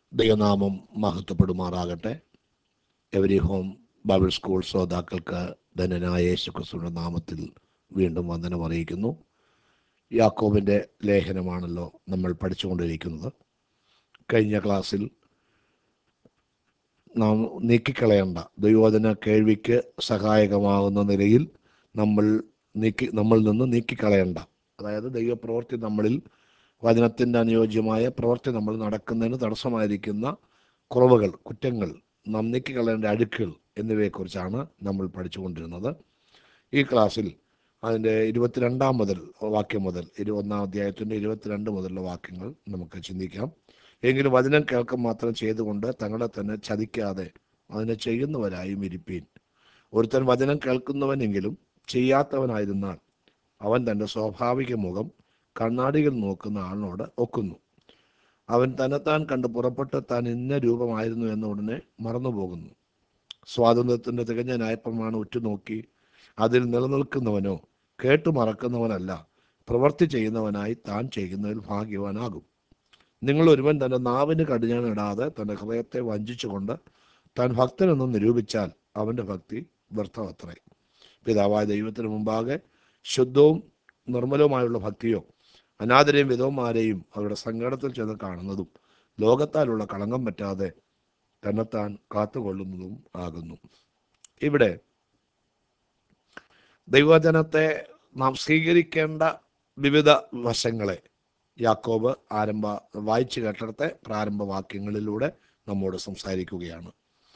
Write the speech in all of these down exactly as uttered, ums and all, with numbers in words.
ദൈവനാമം മഹത്വപ്പെടുമാറാകട്ടെ. Every home Bible school ശ്രോതാക്കൾക്ക് ധന്യനായ യേശുക്രിസ്തുവിന്റെ നാമത്തിൽ വീണ്ടും വന്ദനം അറിയിക്കുന്നു. യാക്കോബിൻ്റെ ലേഖനമാണല്ലോ നമ്മൾ പഠിച്ചുകൊണ്ടിരിക്കുന്നത്. കഴിഞ്ഞ ക്ലാസ്സിൽ നാം നീക്കിക്കളയേണ്ട ദൈവവചന കേൾവിക്ക് സഹായകമാകുന്ന നിലയിൽ നമ്മൾ നീക്കി നമ്മളിൽ നിന്ന് നീക്കിക്കളയേണ്ട, അതായത് ദൈവപ്രവൃത്തി നമ്മളിൽ, വചനത്തിൻ്റെ അനുയോജ്യമായ പ്രവൃത്തി നമ്മൾ നടക്കുന്നതിന് തടസ്സമായിരിക്കുന്ന കുറവുകൾ, കുറ്റങ്ങൾ, നാം നീക്കിക്കളയേണ്ട അഴുക്കുകൾ എന്നിവയെക്കുറിച്ചാണ് നമ്മൾ പഠിച്ചുകൊണ്ടിരുന്നത്. ഈ ക്ലാസ്സിൽ അതിൻ്റെ ഇരുപത്തിരണ്ടാം മുതൽ വാക്യം മുതൽ ഇരുപത്തൊന്നാം അധ്യായത്തിൻ്റെ ഇരുപത്തിരണ്ട് മുതലുള്ള വാക്യങ്ങൾ നമുക്ക് ചിന്തിക്കാം. എങ്കിലും വചനം കേൾക്കം മാത്രം ചെയ്തുകൊണ്ട് തങ്ങളെ തന്നെ ചതിക്കാതെ അതിനെ ചെയ്യുന്നവരായും ഇരിപ്പീൻ. ഒരുത്തൻ വചനം കേൾക്കുന്നവനെങ്കിലും ചെയ്യാത്തവനായിരുന്നാൽ അവൻ തൻ്റെ സ്വാഭാവിക മുഖം കണ്ണാടികൾ നോക്കുന്ന ആളിനോട് ഒക്കുന്നു. അവൻ തന്നെത്താൻ കണ്ട് പുറപ്പെട്ട് താൻ ഇന്ന രൂപമായിരുന്നു എന്ന ഉടനെ മറന്നുപോകുന്നു. സ്വാതന്ത്ര്യത്തിൻ്റെ തികഞ്ഞ ന്യായപ്രമാണം ഉറ്റുനോക്കി അതിൽ നിലനിൽക്കുന്നവനോ കേട്ടു മറക്കുന്നവനല്ല, പ്രവൃത്തി ചെയ്യുന്നവനായി താൻ ചെയ്യുന്നതിൽ ഭാഗ്യവാനാകും. നിങ്ങൾ ഒരുവൻ തൻ്റെ നാവിന് കടിഞ്ഞാണിടാതെ തൻ്റെ ഹൃദയത്തെ വഞ്ചിച്ചുകൊണ്ട് താൻ ഭക്തനെന്ന് നിരൂപിച്ചാൽ അവൻ്റെ ഭക്തി വ്യർത്ഥമത്രേ. പിതാവായ ദൈവത്തിന് മുമ്പാകെ ശുദ്ധവും നിർമ്മലവുമായുള്ള ഭക്തിയോ അനാഥരെയും വിധവന്മാരെയും അവരുടെ സങ്കടത്തിൽ ചെന്ന് കാണുന്നതും ലോകത്താലുള്ള കളങ്കം പറ്റാതെ തന്നെത്താൻ കാത്തുകൊള്ളുന്നതും ആകുന്നു. ഇവിടെ ദൈവവചനത്തെ നാം സ്വീകരിക്കേണ്ട വിവിധ വശങ്ങളെ യാക്കോബ് ആരംഭ വായിച്ചു കേട്ടിടത്തെ പ്രാരംഭ വാക്യങ്ങളിലൂടെ നമ്മോട് സംസാരിക്കുകയാണ്.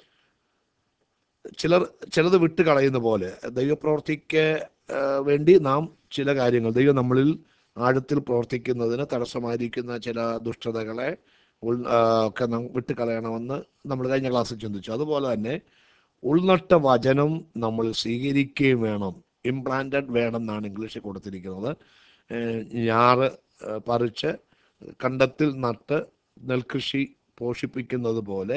ചിലർ ചിലത് വിട്ട് കളയുന്ന പോലെ ദൈവപ്രവർത്തിക്ക് വേണ്ടി നാം ചില കാര്യങ്ങൾ, ദൈവം നമ്മളിൽ ആഴത്തിൽ പ്രവർത്തിക്കുന്നതിന് തടസ്സമായിരിക്കുന്ന ചില ദുഷ്ടതകളെ ഉൾ ഒക്കെ നാം വിട്ടുകളയണമെന്ന് നമ്മൾ കഴിഞ്ഞ ക്ലാസ്സിൽ ചിന്തിച്ചു. അതുപോലെ തന്നെ ഉൾനട്ട വചനം നമ്മൾ സ്വീകരിക്കുകയും വേണം. ഇംപ്ലാന്റഡ് വേണം എന്നാണ് ഇംഗ്ലീഷിൽ കൊടുത്തിരിക്കുന്നത്. ഞാറ് പറിച്ച് കണ്ടത്തിൽ നട്ട് നെൽകൃഷി പോഷിപ്പിക്കുന്നത് പോലെ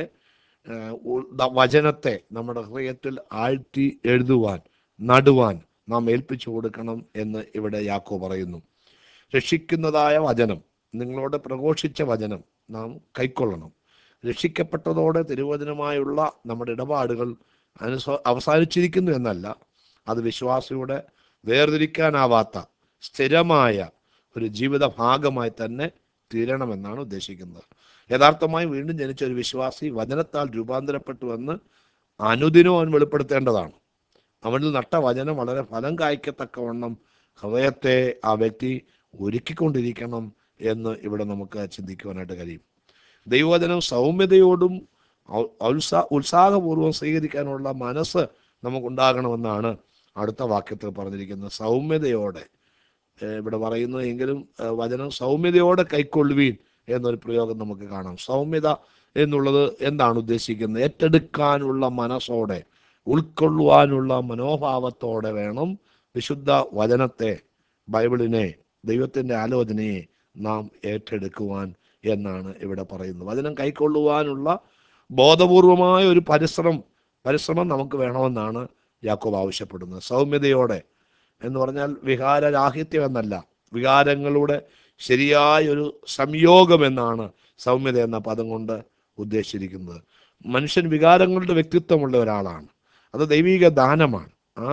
വചനത്തെ നമ്മുടെ ഹൃദയത്തിൽ ആഴ്ത്തി എഴുതുവാൻ, നടുവാൻ നാം ഏൽപ്പിച്ചു കൊടുക്കണം എന്ന് ഇവിടെ യാക്കോബ് പറയുന്നു. രക്ഷിക്കുന്നതായ വചനം, നിങ്ങളോട് പ്രഘോഷിച്ച വചനം നാം കൈക്കൊള്ളണം. രക്ഷിക്കപ്പെട്ടതോടെ തിരുവചനമായുള്ള നമ്മുടെ ഇടപാടുകൾ അനുസ അവസാനിച്ചിരിക്കുന്നു എന്നല്ല, അത് വിശ്വാസിയുടെ വേർതിരിക്കാനാവാത്ത സ്ഥിരമായ ഒരു ജീവിത ഭാഗമായി തന്നെ തീരണമെന്നാണ് ഉദ്ദേശിക്കുന്നത്. യഥാർത്ഥമായി വീണ്ടും ജനിച്ച ഒരു വിശ്വാസി വചനത്താൽ രൂപാന്തരപ്പെട്ടുവെന്ന് അനുദിനം അവൻ വെളിപ്പെടുത്തേണ്ടതാണ്. അവനിൽ നട്ട വചനം വളരെ ഫലം കായ്ക്കത്തക്കവണ്ണം ഹൃദയത്തെ ആ വ്യക്തി ഒരുക്കിക്കൊണ്ടിരിക്കണം എന്ന് ഇവിടെ നമുക്ക് ചിന്തിക്കുവാനായിട്ട് കഴിയും. ദൈവവചനം സൗമ്യതയോടും ഉത്സാ ഉത്സാഹപൂർവ്വം സ്വീകരിക്കാനുള്ള മനസ്സ് നമുക്കുണ്ടാകണമെന്നാണ് അടുത്ത വാക്യത്തിൽ പറഞ്ഞിരിക്കുന്നത്. സൗമ്യതയോടെ ഇവിടെ പറയുന്നു, എങ്കിലും വചനം സൗമ്യതയോടെ കൈക്കൊള്ളുവീൻ എന്നൊരു പ്രയോഗം നമുക്ക് കാണാം. സൗമ്യത എന്നുള്ളത് എന്താണ് ഉദ്ദേശിക്കുന്നത്? ഏറ്റെടുക്കാനുള്ള മനസ്സോടെ, ഉൾക്കൊള്ളുവാനുള്ള മനോഭാവത്തോടെ വേണം വിശുദ്ധ വചനത്തെ, ബൈബിളിനെ, ദൈവത്തിൻ്റെ ആലോചനയെ നാം ഏറ്റെടുക്കുവാൻ എന്നാണ് ഇവിടെ പറയുന്നത്. വചനം കൈക്കൊള്ളുവാനുള്ള ബോധപൂർവമായ ഒരു പരിശ്രമം പരിശ്രമം നമുക്ക് വേണമെന്നാണ് യാക്കോബ് ആവശ്യപ്പെടുന്നത്. സൗമ്യതയോടെ എന്ന് പറഞ്ഞാൽ വികാരരാഹിത്യം എന്നല്ല, വികാരങ്ങളുടെ ശരിയായ ഒരു സംയോഗം എന്നാണ് സൗമ്യത എന്ന പദം കൊണ്ട് ഉദ്ദേശിച്ചിരിക്കുന്നത്. മനുഷ്യൻ വികാരങ്ങളുടെ വ്യക്തിത്വമുള്ള ഒരാളാണ്. അത് ദൈവിക ദാനമാണ്. ആ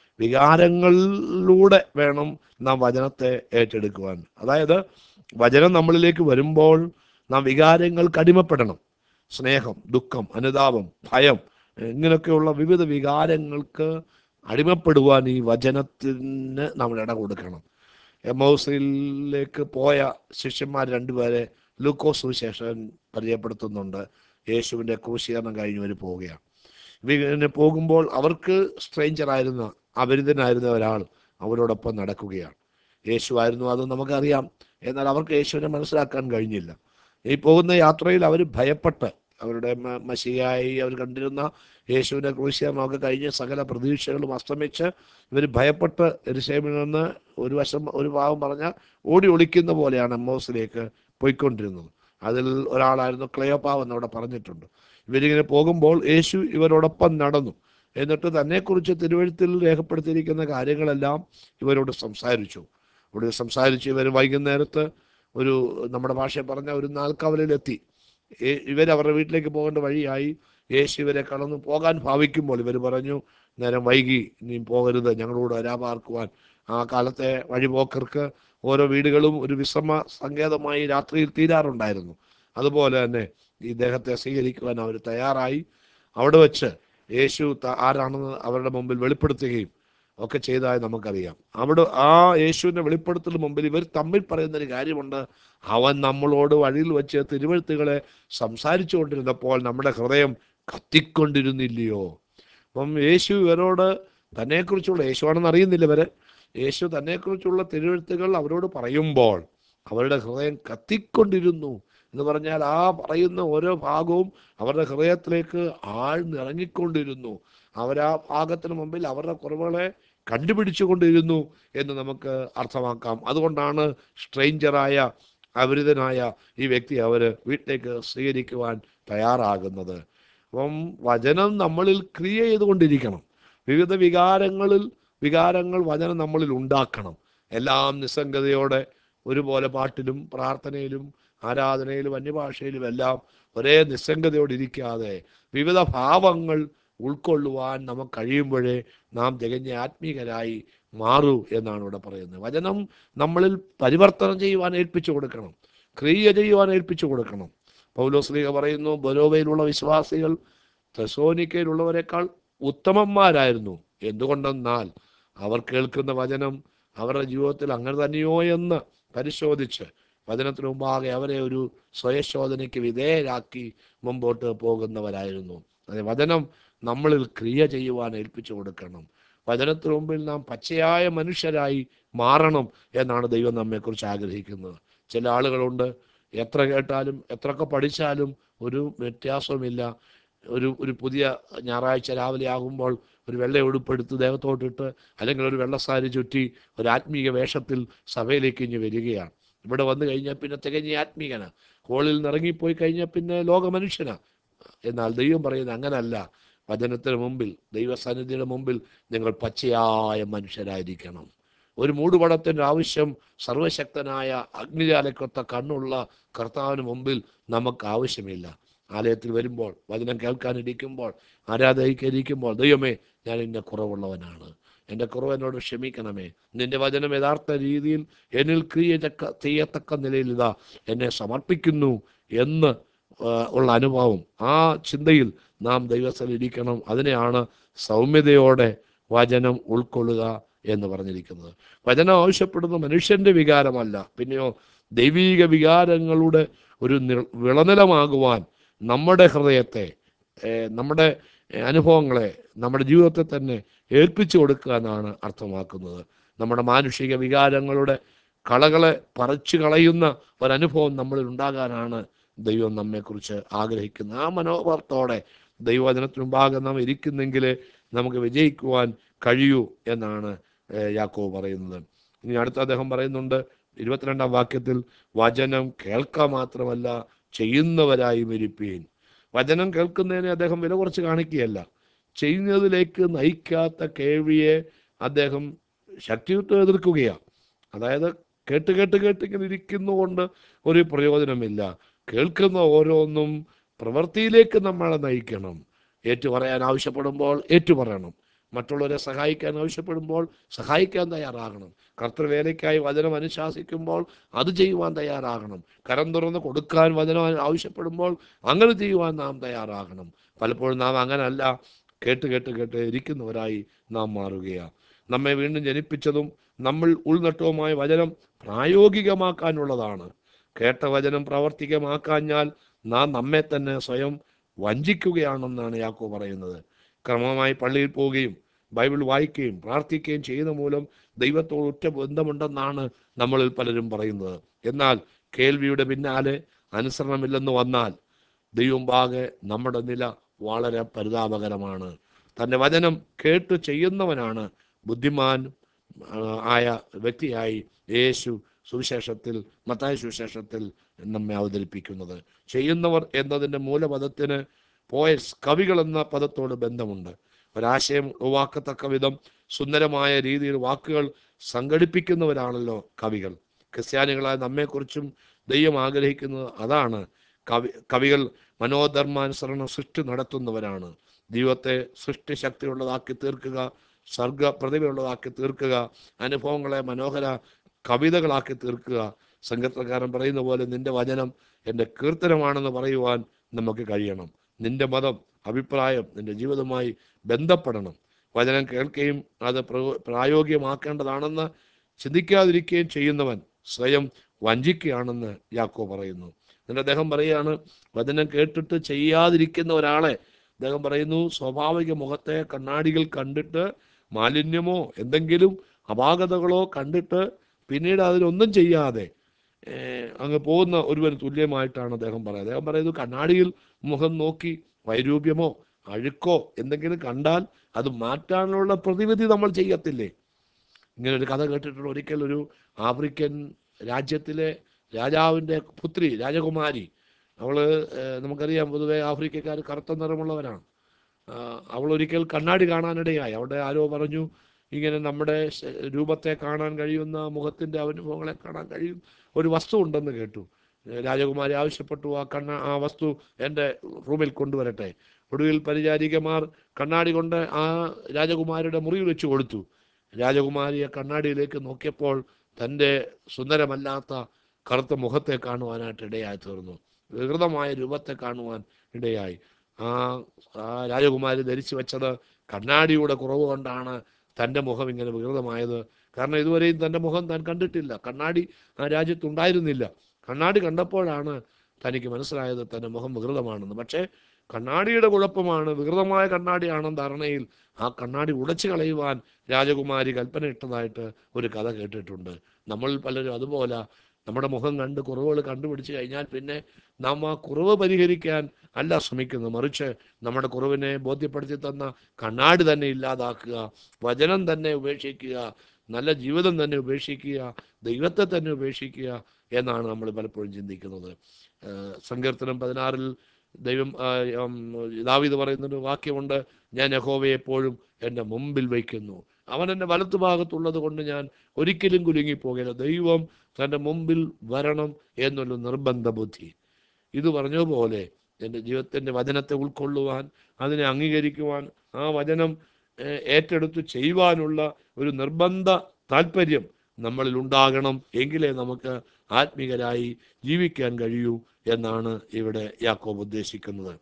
വികാരങ്ങളിലൂടെ വേണം നാം വചനത്തെ ഏറ്റെടുക്കുവാൻ. അതായത് വചനം നമ്മളിലേക്ക് വരുമ്പോൾ നാം വികാരങ്ങൾക്ക് അടിമപ്പെടണം. സ്നേഹം, ദുഃഖം, അനുതാപം, ഭയം, ഇങ്ങനെയൊക്കെയുള്ള വിവിധ വികാരങ്ങൾക്ക് അടിമപ്പെടുവാൻ ഈ വചനത്തിന് നമ്മൾ ഇട കൊടുക്കണം. എമ്മൗസിലേക്ക് പോയ ശിഷ്യന്മാർ രണ്ടുപേരെ ലൂക്കോസ് സുവിശേഷൻ പരിചയപ്പെടുത്തുന്നുണ്ട്. യേശുവിൻ്റെ ക്രൂശീകരണം കഴിഞ്ഞവർ പോവുകയാണ്. ഇങ്ങനെ പോകുമ്പോൾ അവർക്ക് സ്ട്രേഞ്ചറായിരുന്ന, അപരിചിതനായിരുന്ന ഒരാൾ അവരോടൊപ്പം നടക്കുകയാണ്. യേശു ആയിരുന്നു അത് നമുക്കറിയാം. എന്നാൽ അവർക്ക് യേശുവിനെ മനസ്സിലാക്കാൻ കഴിഞ്ഞില്ല. ഈ പോകുന്ന യാത്രയിൽ അവർ ഭയപ്പെട്ട്, അവരുടെ മശിയായി അവർ കണ്ടിരുന്ന യേശുവിൻ്റെ ക്രൂശീകരണമൊക്കെ കഴിഞ്ഞ് സകല പ്രതീക്ഷകളും അസ്തമിച്ച് ഇവർ ഭയപ്പെട്ട് യെരൂശലേമിൽ നിന്ന് ഒരു വശം ഒരു ഭാഗം പറഞ്ഞാൽ ഓടി ഒളിക്കുന്ന പോലെയാണ് എമ്മൗസിലേക്ക് പോയിക്കൊണ്ടിരുന്നത്. അതിൽ ഒരാളായിരുന്നു ക്ലെയോപ്പാവ് എന്നവിടെ പറഞ്ഞിട്ടുണ്ട്. ഇവരിങ്ങനെ പോകുമ്പോൾ യേശു ഇവരോടൊപ്പം നടന്നു. എന്നിട്ട് തന്നെക്കുറിച്ച് തിരുവെഴുത്തിൽ രേഖപ്പെടുത്തിയിരിക്കുന്ന കാര്യങ്ങളെല്ലാം ഇവരോട് സംസാരിച്ചു. ഇവിടെ സംസാരിച്ച് ഇവർ വൈകുന്നേരത്ത് ഒരു, നമ്മുടെ ഭാഷയിൽ പറഞ്ഞ ഒരു നാൽക്കവലയിലെത്തി. ഇവർ അവരുടെ വീട്ടിലേക്ക് പോകേണ്ട വഴിയായി. യേശു ഇവരെ കടന്നു പോകാൻ ഭാവിക്കുമ്പോൾ ഇവർ പറഞ്ഞു, നേരം വൈകി, നീ പോകരുത്, ഞങ്ങളോട് വരാ പാർക്കുവാൻ. ആ കാലത്തെ വഴിപോക്കർക്ക് ഓരോ വീടുകളും ഒരു വിശ്രമ സങ്കേതമായി രാത്രിയിൽ തീരാറുണ്ടായിരുന്നു. അതുപോലെ തന്നെ ഈ ദേഹത്തെ സ്വീകരിക്കുവാൻ അവർ തയ്യാറായി. അവിടെ വെച്ച് യേശു ആരാണെന്ന് അവരുടെ മുമ്പിൽ വെളിപ്പെടുത്തുകയും ഒക്കെ ചെയ്തതായി നമുക്കറിയാം. അവിടെ ആ യേശുവിൻ്റെ വെളിപ്പെടുത്തലിന് മുമ്പിൽ ഇവർ തമ്മിൽ പറയുന്നൊരു കാര്യമുണ്ട്. അവൻ നമ്മളോട് വഴിയിൽ വെച്ച് തിരുവെഴുത്തുകളെ സംസാരിച്ചു കൊണ്ടിരുന്നപ്പോൾ നമ്മുടെ ഹൃദയം കത്തിക്കൊണ്ടിരുന്നില്ലയോ? അപ്പം യേശു ഇവരോട് തന്നെക്കുറിച്ചുള്ള, യേശുവാണെന്ന് അറിയുന്നില്ല ഇവര്, യേശു തന്നെക്കുറിച്ചുള്ള തിരുവെഴുത്തുകൾ അവരോട് പറയുമ്പോൾ അവരുടെ ഹൃദയം കത്തിക്കൊണ്ടിരുന്നു എന്ന് പറഞ്ഞാൽ ആ പറയുന്ന ഓരോ ഭാഗവും അവരുടെ ഹൃദയത്തിലേക്ക് ആഴ്ന്നിറങ്ങിക്കൊണ്ടിരുന്നു. അവരാ ഭാഗത്തിന് മുമ്പിൽ അവരുടെ കുറവുകളെ കണ്ടുപിടിച്ചു കൊണ്ടിരുന്നു എന്ന് നമുക്ക് അർത്ഥമാക്കാം. അതുകൊണ്ടാണ് സ്ട്രേഞ്ചറായ, അപരിതനായ ഈ വ്യക്തി അവർ വീട്ടിലേക്ക് സ്വീകരിക്കുവാൻ തയ്യാറാകുന്നത്. അപ്പം വചനം നമ്മളിൽ ക്രിയ ചെയ്തുകൊണ്ടിരിക്കണം. വിവിധ വികാരങ്ങളിൽ വികാരങ്ങൾ വചനം നമ്മളിൽ ഉണ്ടാക്കണം. എല്ലാം നിസ്സംഗതയോടെ ഒരുപോലെ പാട്ടിലും പ്രാർത്ഥനയിലും ആരാധനയിലും അന്യഭാഷയിലും എല്ലാം ഒരേ നിസ്സംഗതയോടെ ഇരിക്കാതെ വിവിധ ഭാവങ്ങൾ ഉൾക്കൊള്ളുവാൻ നമുക്ക് കഴിയുമ്പോഴേ നാം തികഞ്ഞ ആത്മീകരായി മാറൂ എന്നാണ് ഇവിടെ പറയുന്നത്. വചനം നമ്മളിൽ പരിവർത്തനം ചെയ്യുവാൻ ഏൽപ്പിച്ചു കൊടുക്കണം, ക്രിയ ചെയ്യുവാൻ ഏൽപ്പിച്ചു കൊടുക്കണം. പൗലോസ് ശ്ലീഹ പറയുന്നു, ബരോവയിലുള്ള വിശ്വാസികൾ തെസ്സലോനിക്കയിലുള്ളവരെക്കാൾ ഉത്തമന്മാരായിരുന്നു. എന്തുകൊണ്ടെന്നാൽ അവർ കേൾക്കുന്ന വചനം അവരുടെ ജീവിതത്തിൽ അങ്ങനെ തന്നെയോ എന്ന് പരിശോധിച്ച് വചനത്തിന് മുമ്പാകെ അവരെ ഒരു സ്വയശോധനയ്ക്ക് വിധേയരാക്കി മുമ്പോട്ട് പോകുന്നവരായിരുന്നു. അതെ, വചനം നമ്മളിൽ ക്രിയ ചെയ്യുവാൻ ഏൽപ്പിച്ചു കൊടുക്കണം. വചനത്തിന് മുമ്പിൽ നാം പച്ചയായ മനുഷ്യരായി മാറണം എന്നാണ് ദൈവം നമ്മെക്കുറിച്ച് ആഗ്രഹിക്കുന്നത്. ചില ആളുകളുണ്ട്, എത്ര കേട്ടാലും എത്രയൊക്കെ പഠിച്ചാലും ഒരു വ്യത്യാസവുമില്ല. ഒരു ഒരു പുതിയ ഞായറാഴ്ച രാവിലെ ആകുമ്പോൾ ഒരു വെള്ള ഉടുപ്പെടുത്ത് ദേഹത്തോട്ടിട്ട് അല്ലെങ്കിൽ ഒരു വെള്ളസാരി ചുറ്റി ഒരു ആത്മീയ വേഷത്തിൽ സഭയിലേക്ക് ഇനി വരികയാണ്. ഇവിടെ വന്നു കഴിഞ്ഞാൽ പിന്നെ തികഞ്ഞ ആത്മീകന, ഹോളിൽ നിന്ന് ഇറങ്ങിപ്പോയി കഴിഞ്ഞാൽ പിന്നെ ലോക മനുഷ്യനാ. എന്നാൽ ദൈവം പറയുന്നത് അങ്ങനല്ല. വചനത്തിന് മുമ്പിൽ, ദൈവസന്നിധിയുടെ മുമ്പിൽ നിങ്ങൾ പച്ചയായ മനുഷ്യരായിരിക്കണം. ഒരു മൂടുപടത്തിൻ്റെ ആവശ്യം സർവശക്തനായ അഗ്നിജാലക്കൊത്ത കണ്ണുള്ള കർത്താവിന് മുമ്പിൽ നമുക്ക് ആവശ്യമില്ല. ആലയത്തിൽ വരുമ്പോൾ, വചനം കേൾക്കാനിരിക്കുമ്പോൾ, ആരാധനയ്ക്കിരിക്കുമ്പോൾ, ദൈവമേ, ഞാൻ ഇന്ന കുറവുള്ളവനാണ്, എൻ്റെ കുറവ് എന്നോട് ക്ഷമിക്കണമേ, നിന്റെ വചനം യഥാർത്ഥ രീതിയിൽ എന്നിൽ ക്രിയ ചക്ക ചെയ്യത്തക്ക നിലയിൽ ഇതാ എന്നെ സമർപ്പിക്കുന്നു എന്ന് ഉള്ള അനുഭവം, ആ ചിന്തയിൽ നാം ദൈവസ്ഥലിൽ ഇരിക്കണം. അതിനെയാണ് സൗമ്യതയോടെ വചനം ഉൾക്കൊള്ളുക എന്ന് പറഞ്ഞിരിക്കുന്നത്. വചനം ആവശ്യപ്പെടുന്ന മനുഷ്യൻ്റെ വികാരമല്ല, പിന്നെയോ ദൈവീക വികാരങ്ങളുടെ ഒരു വിളനിലമാകുവാൻ നമ്മുടെ ഹൃദയത്തെ, നമ്മുടെ അനുഭവങ്ങളെ, നമ്മുടെ ജീവിതത്തെ തന്നെ ഏൽപ്പിച്ചു കൊടുക്കുക എന്നാണ് അർത്ഥമാക്കുന്നത്. നമ്മുടെ മാനുഷിക വികാരങ്ങളുടെ കളകളെ പറിച്ചു കളയുന്ന ഒരനുഭവം നമ്മളിൽ ഉണ്ടാകാനാണ് ദൈവം നമ്മെക്കുറിച്ച് ആഗ്രഹിക്കുന്നത്. ആ മനോഭാവത്തോടെ ദൈവവചനത്തിന് മുമ്പാകെ നാം ഇരിക്കുന്നെങ്കിൽ നമുക്ക് വിജയിക്കുവാൻ കഴിയൂ എന്നാണ് യാക്കോബ് പറയുന്നത്. ഇനി അടുത്ത അദ്ദേഹം പറയുന്നുണ്ട് ഇരുപത്തിരണ്ടാം വാക്യത്തിൽ, വചനം കേൾക്കുക മാത്രമല്ല ചെയ്യുന്നവരായും ഇരിപ്പീൻ. വചനം കേൾക്കുന്നതിനെ അദ്ദേഹം വില കുറച്ച് കാണിക്കുകയല്ല, ചെയ്യുന്നതിലേക്ക് നയിക്കാത്ത കേൾവിയെ അദ്ദേഹം ശക്തിയുക്തം എതിർക്കുകയാണ്. അതായത് കേട്ട് കേട്ട് കേട്ട് ഇങ്ങനെ ഇരിക്കുന്നതുകൊണ്ട് ഒരു പ്രയോജനമില്ല. കേൾക്കുന്ന ഓരോന്നും പ്രവൃത്തിയിലേക്ക് നമ്മളെ നയിക്കണം. ഏറ്റുപറയാൻ ആവശ്യപ്പെടുമ്പോൾ ഏറ്റുപറയണം, മറ്റുള്ളവരെ സഹായിക്കാൻ ആവശ്യപ്പെടുമ്പോൾ സഹായിക്കാൻ തയ്യാറാകണം, കർത്തൃവേലയ്ക്കായി വചനം അനുശാസിക്കുമ്പോൾ അത് ചെയ്യുവാൻ തയ്യാറാകണം, കരം തുറന്ന് കൊടുക്കാൻ വചനം ആവശ്യപ്പെടുമ്പോൾ അങ്ങനെ ചെയ്യുവാൻ നാം തയ്യാറാകണം. പലപ്പോഴും നാം അങ്ങനല്ല, കേട്ട് കേട്ട് കേട്ട് ഇരിക്കുന്നവരായി നാം മാറുകയാണ്. നമ്മെ വീണ്ടും ജനിപ്പിച്ചതും നമ്മൾ ഉൾനട്ടവുമായ വചനം പ്രായോഗികമാക്കാനുള്ളതാണ്. കേട്ട വചനം പ്രാവർത്തികമാക്കാഞ്ഞാൽ നാം നമ്മെ തന്നെ സ്വയം വഞ്ചിക്കുകയാണെന്നാണ് യാക്കോബ് പറയുന്നത്. ക്രമമായി പള്ളിയിൽ പോവുകയും ബൈബിൾ വായിക്കുകയും പ്രാർത്ഥിക്കുകയും ചെയ്യുന്ന മൂലം ദൈവത്തോട് ഉറ്റ ബന്ധമുണ്ടെന്നാണ് നമ്മളിൽ പലരും പറയുന്നത്. എന്നാൽ കേൾവിയുടെ പിന്നാലെ അനുസരണമില്ലെന്ന് വന്നാൽ ദൈവമുമ്പാകെ നമ്മുടെ നില വളരെ പരിതാപകരമാണ്. തൻ്റെ വചനം കേട്ട് ചെയ്യുന്നവനാണ് ബുദ്ധിമാൻ ആയ വ്യക്തിയായി യേശു സുവിശേഷത്തിൽ, മത്തായി സുവിശേഷത്തിൽ നമ്മെ അവതരിപ്പിക്കുന്നത്. ചെയ്യുന്നവർ എന്നതിൻ്റെ മൂലപദത്തിന് പോയസ്, കവികൾ എന്ന പദത്തോട് ബന്ധമുണ്ട്. ഒരാശയം ഉവാക്കത്തക്ക വിധം സുന്ദരമായ രീതിയിൽ വാക്കുകൾ സംഘടിപ്പിക്കുന്നവരാണല്ലോ കവികൾ. ക്രിസ്ത്യാനികളായ നമ്മെക്കുറിച്ചും ദൈവം ആഗ്രഹിക്കുന്നത് അതാണ്. കവി കവികൾ മനോധർമാനുസരണം സൃഷ്ടി നടത്തുന്നവരാണ്. ദൈവത്തെ സൃഷ്ടി ശക്തിയുള്ളതാക്കി തീർക്കുക, സർഗ പ്രതിഭയുള്ളതാക്കി തീർക്കുക, അനുഭവങ്ങളെ മനോഹര കവിതകളാക്കി തീർക്കുക. സങ്കീർത്തനക്കാരൻ പറയുന്ന പോലെ നിന്റെ വചനം എൻ്റെ കീർത്തനമാണെന്ന് പറയുവാൻ നമുക്ക് കഴിയണം. നിന്റെ മതം, അഭിപ്രായം നിന്റെ ജീവിതവുമായി ബന്ധപ്പെടണം. വചനം കേൾക്കുകയും അത് പ്രായോഗികമാക്കേണ്ടതാണെന്ന് ചിന്തിക്കാതിരിക്കുകയും ചെയ്യുന്നവൻ സ്വയം വഞ്ചിക്കുകയാണെന്ന് യാക്കോബ് പറയുന്നു. എന്നിട്ട് അദ്ദേഹം പറയുകയാണ്, വചനം കേട്ടിട്ട് ചെയ്യാതിരിക്കുന്ന ഒരാളെ അദ്ദേഹം പറയുന്നു സ്വാഭാവിക മുഖത്തെ കണ്ണാടികൾ കണ്ടിട്ട് മാലിന്യമോ എന്തെങ്കിലും അപാകതകളോ കണ്ടിട്ട് പിന്നീട് അതിനൊന്നും ചെയ്യാതെ അങ്ങ് പോകുന്ന ഒരുവന് തുല്യമായിട്ടാണ് അദ്ദേഹം പറയുന്നത്. അദ്ദേഹം പറയുന്നത് കണ്ണാടിയിൽ മുഖം നോക്കി വൈരൂപ്യമോ അഴുക്കോ എന്തെങ്കിലും കണ്ടാൽ അത് മാറ്റാനുള്ള പ്രതിവിധി നമ്മൾ ചെയ്യത്തില്ലേ? ഇങ്ങനെ ഒരു കഥ കേട്ടിട്ടുണ്ട്. ഒരിക്കൽ ഒരു ആഫ്രിക്കൻ രാജ്യത്തിലെ രാജാവിൻ്റെ പുത്രി, രാജകുമാരി, അവള് നമുക്കറിയാം പൊതുവെ ആഫ്രിക്കക്കാർ കറുത്ത നിറമുള്ളവരാണ്. അവൾ ഒരിക്കൽ കണ്ണാടി കാണാനിടയായി. അവിടെ ആരോ പറഞ്ഞു, ഇങ്ങനെ നമ്മുടെ രൂപത്തെ കാണാൻ കഴിയുന്ന, മുഖത്തിൻ്റെ അനുഭവങ്ങളെ കാണാൻ കഴിയും ഒരു വസ്തു ഉണ്ടെന്ന് കേട്ടു. രാജകുമാരി ആവശ്യപ്പെട്ടു, ആ കണ്ണ ആ വസ്തു എൻ്റെ റൂമിൽ കൊണ്ടുവരട്ടെ. ഒടുവിൽ പരിചാരികമാർ കണ്ണാടി കൊണ്ട് ആ രാജകുമാരിയുടെ മുറിയിൽ വെച്ച് കൊടുത്തു. രാജകുമാരിയെ കണ്ണാടിയിലേക്ക് നോക്കിയപ്പോൾ തൻ്റെ സുന്ദരമല്ലാത്ത കറുത്ത മുഖത്തെ കാണുവാനായിട്ട് ഇടയായി തീർന്നു. വികൃതമായ രൂപത്തെ കാണുവാൻ ഇടയായി. ആ ആ രാജകുമാരി ധരിച്ചു വെച്ചത് കണ്ണാടിയുടെ കുറവ് കൊണ്ടാണ് തൻ്റെ മുഖം ഇങ്ങനെ വികൃതമായത്. കാരണം ഇതുവരെയും തൻ്റെ മുഖം താൻ കണ്ടിട്ടില്ല, കണ്ണാടി ആ രാജ്യത്തുണ്ടായിരുന്നില്ല. കണ്ണാടി കണ്ടപ്പോഴാണ് തനിക്ക് മനസ്സിലായത് തൻ്റെ മുഖം വികൃതമാണെന്ന്. പക്ഷേ കണ്ണാടിയുടെ കുഴപ്പമാണ്, വികൃതമായ കണ്ണാടിയാണെന്ന ധാരണയിൽ ആ കണ്ണാടി ഉടച്ചു കളയുവാൻ രാജകുമാരി കൽപ്പന ഇട്ടതായിട്ട് ഒരു കഥ കേട്ടിട്ടുണ്ട്. നമ്മൾ പലരും അതുപോലെ നമ്മുടെ മുഖം കണ്ട് കുറവുകൾ കണ്ടുപിടിച്ച് കഴിഞ്ഞാൽ പിന്നെ നാം ആ കുറവ് പരിഹരിക്കാൻ അല്ല ശ്രമിക്കുന്നത്, മറിച്ച് നമ്മുടെ കുറവിനെ ബോധ്യപ്പെടുത്തി തന്ന കണ്ണാടി തന്നെ ഇല്ലാതാക്കുക, വചനം തന്നെ ഉപേക്ഷിക്കുക, നല്ല ജീവിതം തന്നെ ഉപേക്ഷിക്കുക, ദൈവത്തെ തന്നെ ഉപേക്ഷിക്കുക എന്നാണ് നമ്മൾ പലപ്പോഴും ചിന്തിക്കുന്നത്. സങ്കീർത്തനം പതിനാറിൽ ദൈവം ദാവീദ് പറയുന്നൊരു വാക്യമുണ്ട്, ഞാൻ യഹോവയെ എപ്പോഴും എൻ്റെ മുമ്പിൽ വയ്ക്കുന്നു, അവൻ എൻ്റെ വലത്തു ഭാഗത്തുള്ളത് കൊണ്ട് ഞാൻ ഒരിക്കലും കുലുങ്ങിപ്പോകില്ല. ദൈവം തൻ്റെ മുമ്പിൽ വരണം എന്നുള്ള നിർബന്ധ ബുദ്ധി. ഇത് പറഞ്ഞതുപോലെ എൻ്റെ ജീവിതത്തിൻ്റെ വചനത്തെ ഉൾക്കൊള്ളുവാൻ, അതിനെ അംഗീകരിക്കുവാൻ, ആ വചനം ഏറ്റെടുത്ത് ചെയ്യുവാനുള്ള ഒരു നിർബന്ധ താല്പര്യം നമ്മളിൽ ഉണ്ടാകണം. എങ്കിലേ നമുക്ക് ആത്മീകരായി ജീവിക്കാൻ കഴിയൂ എന്നാണ് ഇവിടെ യാക്കോബ് ഉദ്ദേശിക്കുന്നത്.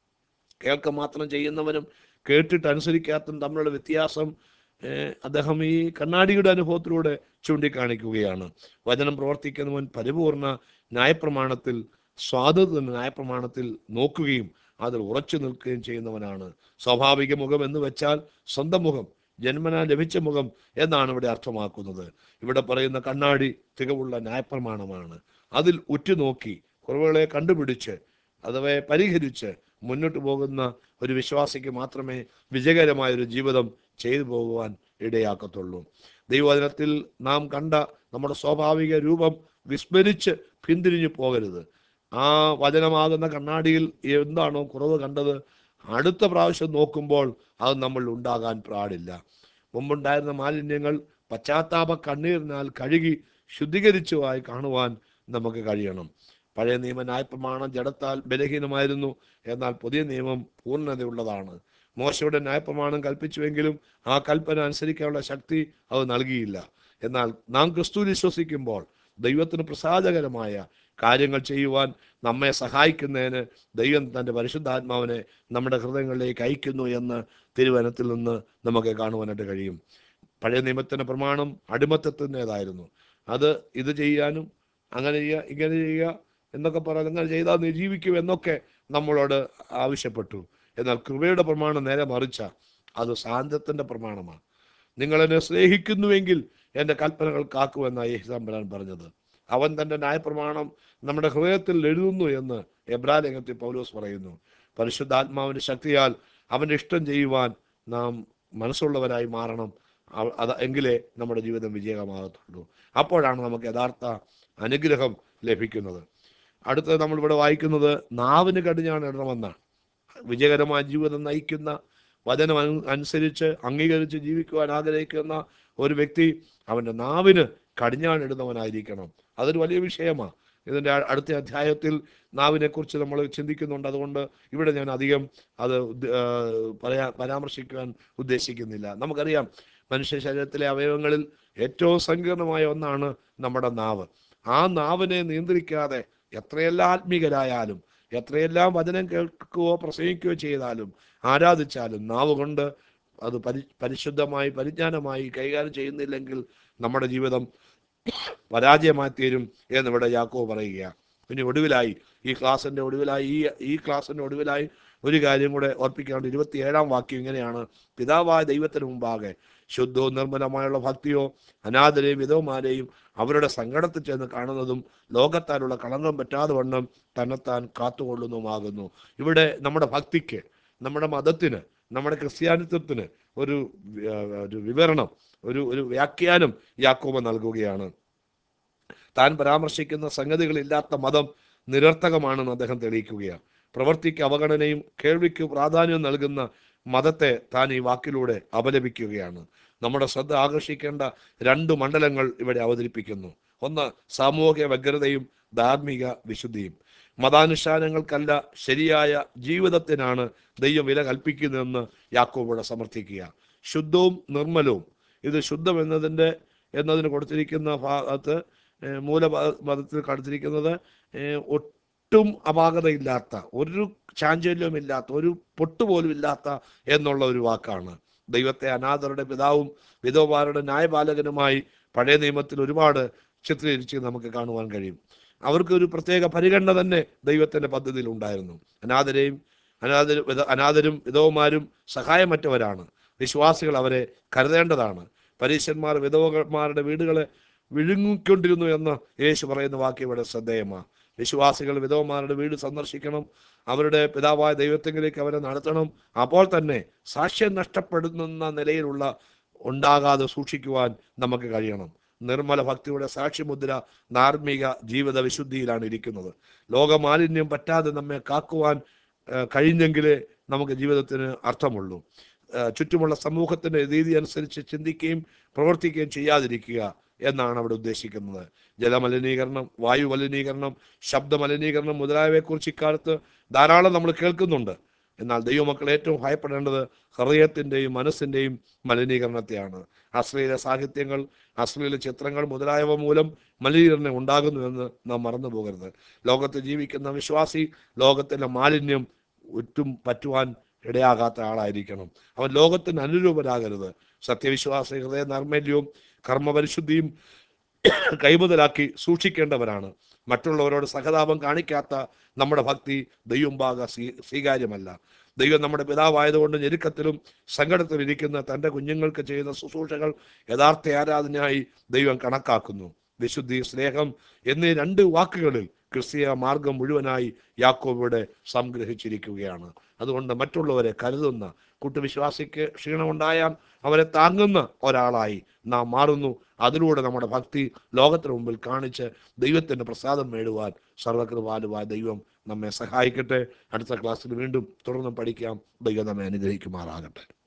കേൾക്ക മാത്രം ചെയ്യുന്നവനും കേട്ടിട്ട് അനുസരിക്കാത്തതും തമ്മിലുള്ള വ്യത്യാസം അദ്ദേഹം ഈ കണ്ണാടിയുടെ അനുഭവത്തിലൂടെ ചൂണ്ടിക്കാണിക്കുകയാണ്. വചനം പ്രവർത്തിക്കുന്നവൻ പരിപൂർണ ന്യായപ്രമാണത്തിൽ, സ്വാതന്ത്ര്യ ന്യായപ്രമാണത്തിൽ നോക്കുകയും അതിൽ ഉറച്ചു നിൽക്കുകയും ചെയ്യുന്നവനാണ്. സ്വാഭാവിക മുഖം എന്ന് വെച്ചാൽ സ്വന്തം മുഖം, ജന്മനാ ലഭിച്ച മുഖം എന്നാണ് ഇവിടെ അർത്ഥമാക്കുന്നത്. ഇവിടെ പറയുന്ന കണ്ണാടി തികവുള്ള ന്യായപ്രമാണമാണ്. അതിൽ ഉറ്റുനോക്കി കുറവുകളെ കണ്ടുപിടിച്ച് അഥവാ പരിഹരിച്ച് മുന്നോട്ട് പോകുന്ന ഒരു വിശ്വാസിക്ക് മാത്രമേ വിജയകരമായൊരു ജീവിതം ചെയ്തു പോകുവാൻ ഇടയാക്കത്തുള്ളൂ. ദൈവവചനത്തിൽ നാം കണ്ട നമ്മുടെ സ്വാഭാവിക രൂപം വിസ്മരിച്ച് പിന്തിരിഞ്ഞു പോകരുത്. ആ വചനമാകുന്ന കണ്ണാടിയിൽ എന്താണോ കുറവ് കണ്ടത്, അടുത്ത പ്രാവശ്യം നോക്കുമ്പോൾ അത് നമ്മൾ ഉണ്ടാകാൻ പാടില്ല. മുമ്പുണ്ടായിരുന്ന മാലിന്യങ്ങൾ പശ്ചാത്താപ കണ്ണീരിനാൽ കഴുകി ശുദ്ധീകരിച്ചുമായി കാണുവാൻ നമുക്ക് കഴിയണം. പഴയ നിയമ ന്യായപ്രമാണം ജഡത്താൽ ബലഹീനമായിരുന്നു, എന്നാൽ പുതിയ നിയമം പൂർണ്ണതയുള്ളതാണ്. മോശയുടെ ന്യായപ്രമാണം കൽപ്പിച്ചുവെങ്കിലും ആ കൽപ്പന അനുസരിക്കാനുള്ള ശക്തി അത് നൽകിയില്ല. എന്നാൽ നാം ക്രിസ്തു വിശ്വസിക്കുമ്പോൾ ദൈവത്തിന് പ്രസാദകരമായ കാര്യങ്ങൾ ചെയ്യുവാൻ നമ്മെ സഹായിക്കുന്നതിന് ദൈവം തൻ്റെ പരിശുദ്ധാത്മാവിനെ നമ്മുടെ ഹൃദയങ്ങളിലേക്ക് അയക്കുന്നു എന്ന് തിരുവചനത്തിൽ നിന്ന് നമുക്ക് കാണുവാനായിട്ട് കഴിയും. പഴയ നിയമത്തിൻ്റെ പ്രമാണം അടിമത്തത്തിൻ്റെതായിരുന്നു. അത് ഇത് ചെയ്യാനും അങ്ങനെ ചെയ്യുക, ഇങ്ങനെ ചെയ്യുക എന്നൊക്കെ പറയാൻ, അങ്ങനെ ചെയ്താൽ നീ ജീവിക്കും എന്നൊക്കെ നമ്മളോട് ആവശ്യപ്പെട്ടു. എന്നാൽ കൃപയുടെ പ്രമാണം നേരെ മറിച്ച, അത് സാന്ത്വത്തിൻ്റെ പ്രമാണമാണ്. നിങ്ങളെന്നെ സ്നേഹിക്കുന്നുവെങ്കിൽ എൻ്റെ കൽപ്പനകൾ കാക്കുമെന്നാണ് യേശുദാൻ പറഞ്ഞത്. അവൻ തൻ്റെ ന്യായപ്രമാണം നമ്മുടെ ഹൃദയത്തിൽ എഴുതുന്നു എന്ന് എബ്രായ ലേഖനത്തിൽ പൗലോസ് പറയുന്നു. പരിശുദ്ധാത്മാവിൻ്റെ ശക്തിയാൽ അവൻ്റെ ഇഷ്ടം ചെയ്യുവാൻ നാം മനസ്സുള്ളവരായി മാറണം. അത് എങ്കിലേ നമ്മുടെ ജീവിതം വിജയകരമാകത്തുള്ളൂ. അപ്പോഴാണ് നമുക്ക് യഥാർത്ഥ അനുഗ്രഹം ലഭിക്കുന്നത്. അടുത്തത് നമ്മളിവിടെ വായിക്കുന്നത് നാവിന് കടിഞ്ഞാണ് ഇടണമെന്നാണ്. വിജയകരമായ ജീവിതം നയിക്കുന്ന, വചനം അനുസരിച്ച് അംഗീകരിച്ച് ജീവിക്കുവാൻ ആഗ്രഹിക്കുന്ന ഒരു വ്യക്തി അവൻ്റെ നാവിന് കടിഞ്ഞാണിടുന്നവനായിരിക്കണം. അതൊരു വലിയ വിഷയമാണ്. ഇതിൻ്റെ അടുത്ത അധ്യായത്തിൽ നാവിനെക്കുറിച്ച് നമ്മൾ ചിന്തിക്കുന്നുണ്ട്. അതുകൊണ്ട് ഇവിടെ ഞാൻ അധികം അത് പറയാ പരാമർശിക്കുവാൻ ഉദ്ദേശിക്കുന്നില്ല. നമുക്കറിയാം, മനുഷ്യ ശരീരത്തിലെ അവയവങ്ങളിൽ ഏറ്റവും സങ്കീർണമായ ഒന്നാണ് നമ്മുടെ നാവ്. ആ നാവിനെ നിയന്ത്രിക്കാതെ എത്രയെല്ലാം ആത്മീകരായാലും, എത്രയെല്ലാം വചനം കേൾക്കുകയോ പ്രസംഗിക്കുകയോ ചെയ്താലും, ആരാധിച്ചാലും, നാവ് കൊണ്ട് അത് പരി പരിശുദ്ധമായി പരിജ്ഞാനമായി കൈകാര്യം ചെയ്യുന്നില്ലെങ്കിൽ നമ്മുടെ ജീവിതം പരാജയമായി തീരും എന്നിവിടെ യാക്കോബ് പറയുകയാണ്. പിന്നെ ഒടുവിലായി ഈ ക്ലാസ്സിൻ്റെ ഒടുവിലായി ഈ ഈ ക്ലാസ്സിൻ്റെ ഒടുവിലായി ഒരു കാര്യം കൂടെ ഓർപ്പിക്കാണ്ട് ഇരുപത്തിയേഴാം വാക്യം ഇങ്ങനെയാണ്: പിതാവായ ദൈവത്തിന് മുമ്പാകെ ശുദ്ധവും നിർമ്മലമായുള്ള ഭക്തിയോ അനാഥരെയും വിധവമാരെയും അവരുടെ സങ്കടത്തിൽ ചെന്ന് കാണുന്നതും ലോകത്താലുള്ള കളങ്കം പറ്റാതെ വണ്ണം തന്നെത്താൻ കാത്തുകൊള്ളുന്നതുമാകുന്നു. ഇവിടെ നമ്മുടെ ഭക്തിക്ക്, നമ്മുടെ മതത്തിന്, നമ്മുടെ ക്രിസ്ത്യാനിത്വത്തിന് ഒരു ഒരു വിവരണം, ഒരു ഒരു വ്യാഖ്യാനം യാക്കോബ് നൽകുകയാണ്. താൻ പരാമർശിക്കുന്ന സംഗതികളില്ലാത്ത മതം നിരർത്ഥകമാണെന്ന് അദ്ദേഹം തെളിയിക്കുകയാണ്. പ്രവൃത്തിക്ക് അവഗണനയും കേൾവിക്ക് പ്രാധാന്യവും നൽകുന്ന മതത്തെ താൻ ഈ വാക്കിലൂടെ അപലപിക്കുകയാണ്. നമ്മുടെ ശ്രദ്ധ ആകർഷിക്കേണ്ട രണ്ട് മണ്ഡലങ്ങൾ ഇവിടെ അവതരിപ്പിക്കുന്നു. ഒന്ന്, സാമൂഹിക വ്യഗ്രതയും ധാർമ്മിക വിശുദ്ധിയും. മതാനുഷ്ഠാനങ്ങൾക്കല്ല, ശരിയായ ജീവിതത്തിനാണ് ദൈവം വില കൽപ്പിക്കുന്നതെന്ന് യാക്കോബ് സമർത്ഥിക്കുക. ശുദ്ധവും നിർമ്മലവും, ഇത് ശുദ്ധം എന്നതിൻ്റെ എന്നതിന് കൊടുത്തിരിക്കുന്ന ഭാഗത്ത് മൂലപദത്തിൽ കൊടുത്തിരിക്കുന്നത് ഒട്ടും അപാകതയില്ലാത്ത, ഒരു ചാഞ്ചല്യവുമില്ലാത്ത, ഒരു പൊട്ടുപോലും ഇല്ലാത്ത എന്നുള്ള ഒരു വാക്കാണ്. ദൈവത്തെ അനാഥരുടെ പിതാവും വിധവമാരുടെ ന്യായപാലകനുമായി പഴയ നിയമത്തിൽ ഒരുപാട് ചിത്രീകരിച്ച് നമുക്ക് കാണുവാൻ കഴിയും. അവർക്ക് ഒരു പ്രത്യേക പരിഗണന തന്നെ ദൈവത്തിൻ്റെ പദ്ധതിയിൽ ഉണ്ടായിരുന്നു. അനാഥരെയും അനാഥരും അനാഥരും വിധവമാരും സഹായമറ്റവരാണ്. വിശ്വാസികൾ അവരെ കരുതേണ്ടതാണ്. പരീശന്മാർ വിധവമാരുടെ വീടുകളെ വിഴുങ്ങിക്കൊണ്ടിരുന്നു എന്ന് യേശു പറയുന്ന വാക്യം ഇവിടെ ശ്രദ്ധേയമാണ്. വിശ്വാസികൾ വിധവമാരുടെ വീട് സന്ദർശിക്കണം, അവരുടെ പിതാവായ ദൈവത്തെങ്കിലേക്ക് അവരെ നടത്തണം. അപ്പോൾ തന്നെ സാക്ഷ്യം നഷ്ടപ്പെടുന്ന നിലയിലുള്ള ഉണ്ടാകാതെ സൂക്ഷിക്കുവാൻ നമുക്ക് കഴിയണം. നിർമ്മല ഭക്തിയുടെ സാക്ഷിമുദ്ര ധാർമ്മിക ജീവിത വിശുദ്ധിയിലാണ് ഇരിക്കുന്നത്. ലോകമാലിന്യം പറ്റാതെ നമ്മെ കാക്കുവാൻ കഴിഞ്ഞെങ്കിലേ നമുക്ക് ജീവിതത്തിന് അർത്ഥമുള്ളൂ. ചുറ്റുമുള്ള സമൂഹത്തിൻ്റെ രീതി അനുസരിച്ച് ചിന്തിക്കുകയും പ്രവർത്തിക്കുകയും ചെയ്യാതിരിക്കുക എന്നാണ് അവിടെ ഉദ്ദേശിക്കുന്നത്. ജലമലിനീകരണം, വായു മലിനീകരണം, ശബ്ദ മലിനീകരണം മുതലായവയെക്കുറിച്ച് ഇക്കാലത്ത് ധാരാളം നമ്മൾ കേൾക്കുന്നുണ്ട്. എന്നാൽ ദൈവമക്കൾ ഏറ്റവും ഭയപ്പെടേണ്ടത് ഹൃദയത്തിൻ്റെയും മനസ്സിൻ്റെയും മലിനീകരണത്തെയാണ്. അശ്ലീല സാഹിത്യങ്ങൾ, അശ്ലീല ചിത്രങ്ങൾ മുതലായവ മൂലം മലിനീകരണം ഉണ്ടാകുന്നുവെന്ന് നാം മറന്നു പോകരുത്. ലോകത്ത് ജീവിക്കുന്ന വിശ്വാസി ലോകത്തിൻ്റെ മാലിന്യം ഒറ്റും പറ്റുവാൻ ഇടയാകാത്ത ആളായിരിക്കണം. അവൻ ലോകത്തിന് അനുരൂപരാകരുത്. സത്യവിശ്വാസി ഹൃദയ നൈർമല്യവും കർമ്മപരിശുദ്ധിയും കൈമുതലാക്കി സൂക്ഷിക്കേണ്ടവരാണ്. മറ്റുള്ളവരോട് സഹതാപം കാണിക്കാത്ത നമ്മുടെ ഭക്തി ദൈവംഭാഗ സ്വീ സ്വീകാര്യമല്ല. ദൈവം നമ്മുടെ പിതാവായതുകൊണ്ട് ഞെരുക്കത്തിലും സങ്കടത്തിലും ഇരിക്കുന്ന തൻ്റെ കുഞ്ഞുങ്ങൾക്ക് ചെയ്യുന്ന ശുശ്രൂഷകൾ യഥാർത്ഥ ആരാധനയായി ദൈവം കണക്കാക്കുന്നു. വിശുദ്ധി, സ്നേഹം എന്നീ രണ്ട് വാക്കുകളിൽ ക്രിസ്തീയ മാർഗം മുഴുവനായി യാക്കോബിവിടെ സംഗ്രഹിച്ചിരിക്കുകയാണ്. അതുകൊണ്ട് മറ്റുള്ളവരെ കരുതുന്ന, കൂട്ടുവിശ്വാസിക്ക് ക്ഷീണമുണ്ടായാൽ അവരെ താങ്ങുന്ന ഒരാളായി നാം മാറുന്നു. അതിലൂടെ നമ്മുടെ ഭക്തി ലോകത്തിന് മുമ്പിൽ കാണിച്ച് ദൈവത്തിൻ്റെ പ്രസാദം നേടുവാൻ സർവകൃപാലുവായ ദൈവം നമ്മെ സഹായിക്കട്ടെ. അടുത്ത ക്ലാസ്സിൽ വീണ്ടും തുടർന്ന് പഠിക്കാം. ദൈവം നമ്മെ അനുഗ്രഹിക്കുമാറാകട്ടെ.